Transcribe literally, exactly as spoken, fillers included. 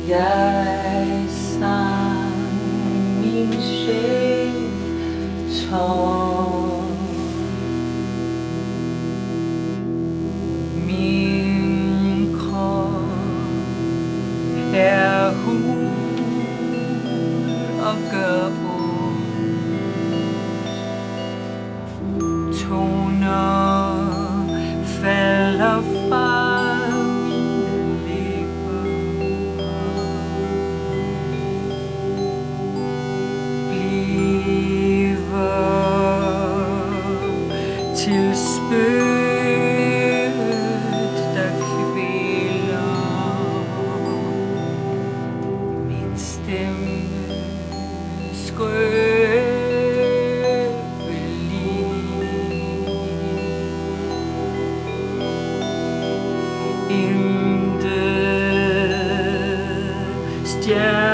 Jeg sang min sjæl tom. Min krop er hul og gør ondt. Toner falder fra mine læber. Bliver til spøgt, der kvæler min stemme skrøbelig. Intet stjerne